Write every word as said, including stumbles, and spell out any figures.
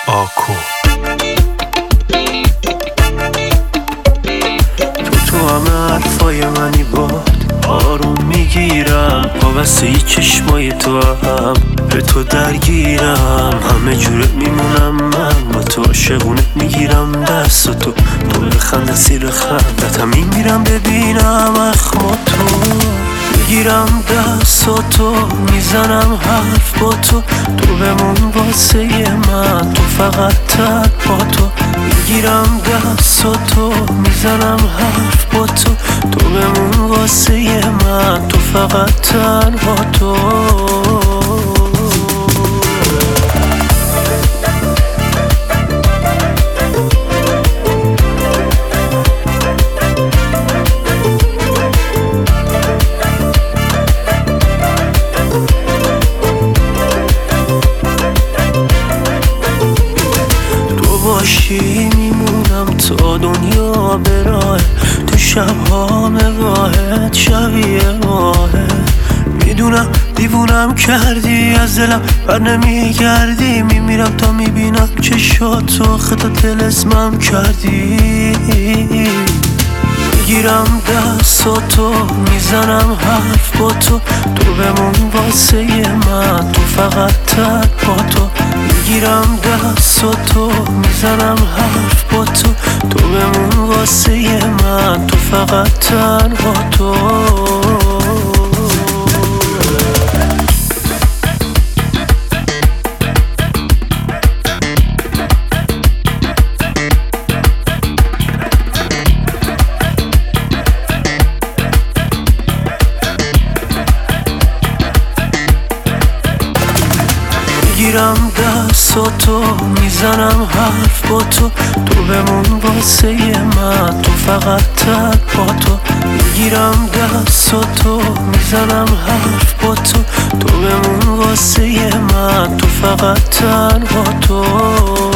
آکو تو تو همه حرفای منی باد آروم میگیرم وابسته ی چشمای تو هم به تو درگیرم همه جورت میمونم من با تو عاشقونت میگیرم دست تو تو بخنده سیر خندت هم میمیرم ببینم اخما تو میگیرم دست تو میزنم حرف با تو تو بمون واسه من تو فقط تک با تو میگیرم دست تو میزنم حرف با تو تو بمون واسه من تو فقط تنها تو باشی میمونم تا دنیا براه تو شبها نگاهت شبیه ماهه میدونم دیوونم کردی از دلم بر نمیگردی میمیرم تا میبینم چشاتو خدا تلسمم کردی میگیرم دستاتو میزنم حرف با تو تو بمون واسه من تو فقط تک با تو میگیرم دستاتو میزنم حرف با تو تو بمون واسه من تو فقط تنها تو میگیرم دستاتو میزنم حرف با تو تو بمون واسه من تو فقط تک با تو میگیرم دستاتو میزنم حرف با تو تو بمون واسه من تو فقط تنها تو